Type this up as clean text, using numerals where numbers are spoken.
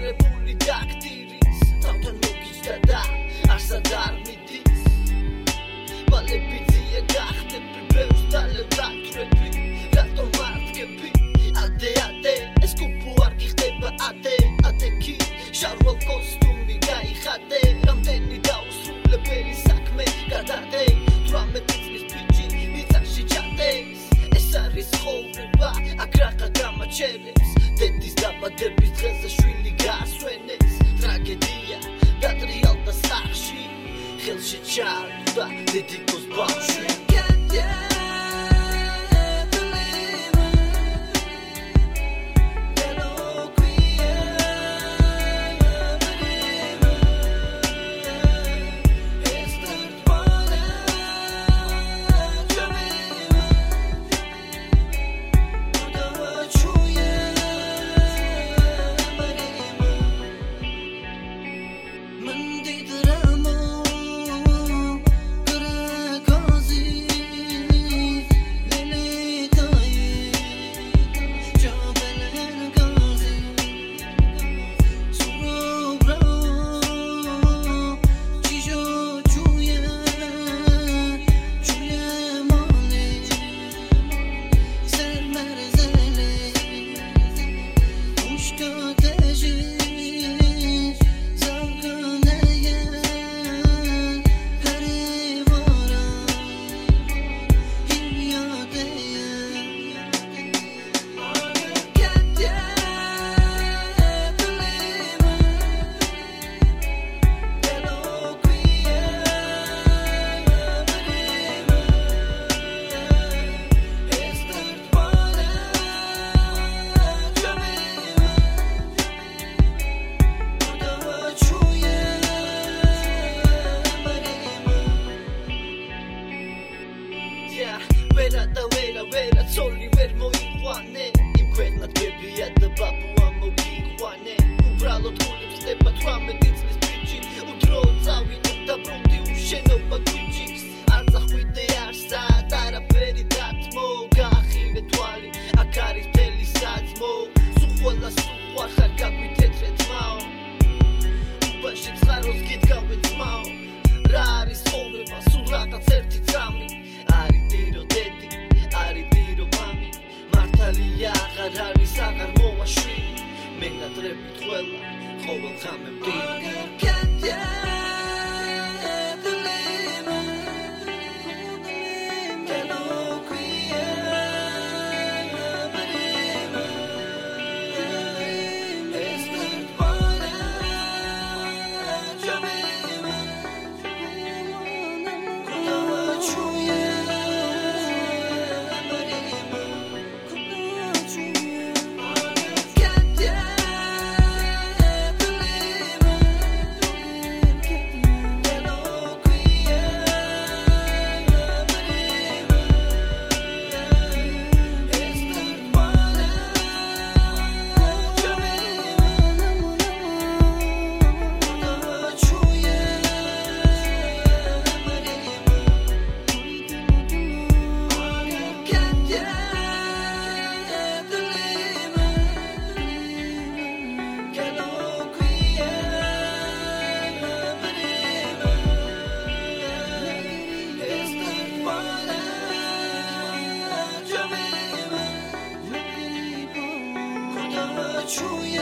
გაძლიერებული დაქტირის თავთან მოგიჯდა და არსად არ მიდის ვალებიძია გახდები ბევრს დალევ დათვრები რატომ მარდგები ადე ეს კუბო არ გიხდება ადე კი შარვალ კოსტუმი გაიხადე რამდენი დაუსრულებელი საქმე გადადე 18 წლის ბიჭი მიწაში ჩადეს ეს არის ცხოვრება აქ რაღა გამაჩერებს დედის დაბადების დღეზე შვილი გაასვენეს ტრაგედია დატრიალდა სახში ხელში ჩააგდო დედიკოს ბავშვი ვერა ცოლი ვერ მოიყვანე იმ ქვეყნად გებია და ბაბუა მოგიყვანე უბრალოდ გული ხდება 18 წლის ბიჭი უდროო წავიდე და ბრუნდი უშენობა გვიჭის არ წახვიდე არსად არაფერი დათმო გაახივე თვალი აქ არის მთელი საძმო სულ ყველა სულ ხარ გაგვითეთრე თმაო უბანში ცხაროს გიდგავე ძმაო რა არის ცხოვრება სულ რაღაც ერთი წამი არის დირო დედი არის დირო მამი მართალია აღარ არის აღარ მოვაშვილი მენატრებით ყველა ყოველ ღამე ვდივი Чує